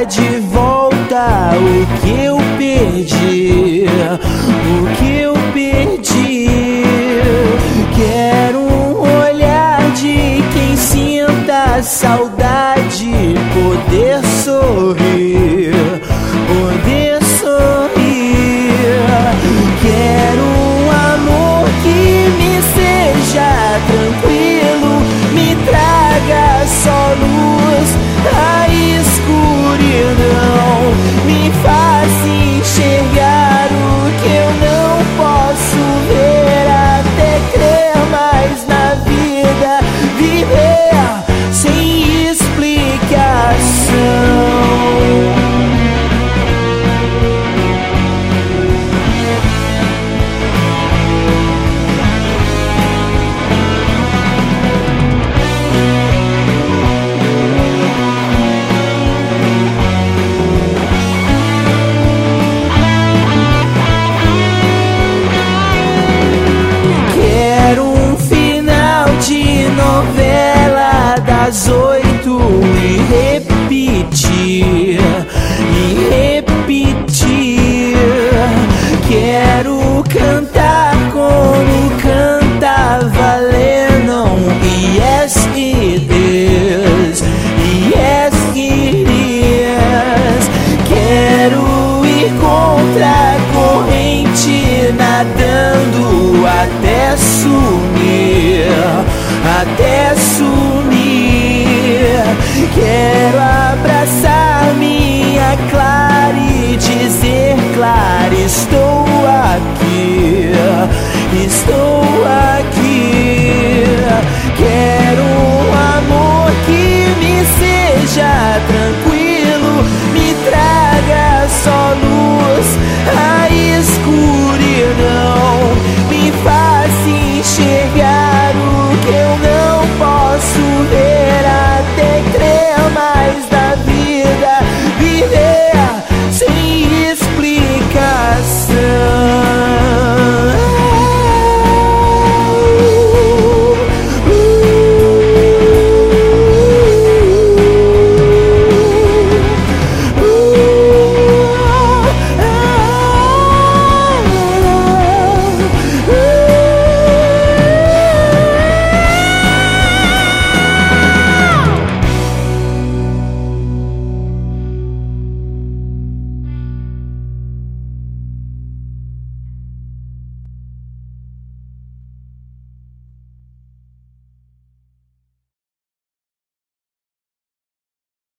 dar de volta o que eu perdi, o que eu perdi. Quero um olhar de quem sinta saudade, poder sorrir, poder sorrir. Quero um amor que me seja tranquilo, me traga só luz, a escuridão me faz enxergar o que eu não posso ver, até crer mais na vida, viver sem explicação. Novela das 8 e repetir, Quero cantar como cantava Lennon, yes it is, yes it is. Quero ir contra a corrente, nadando até sumir, até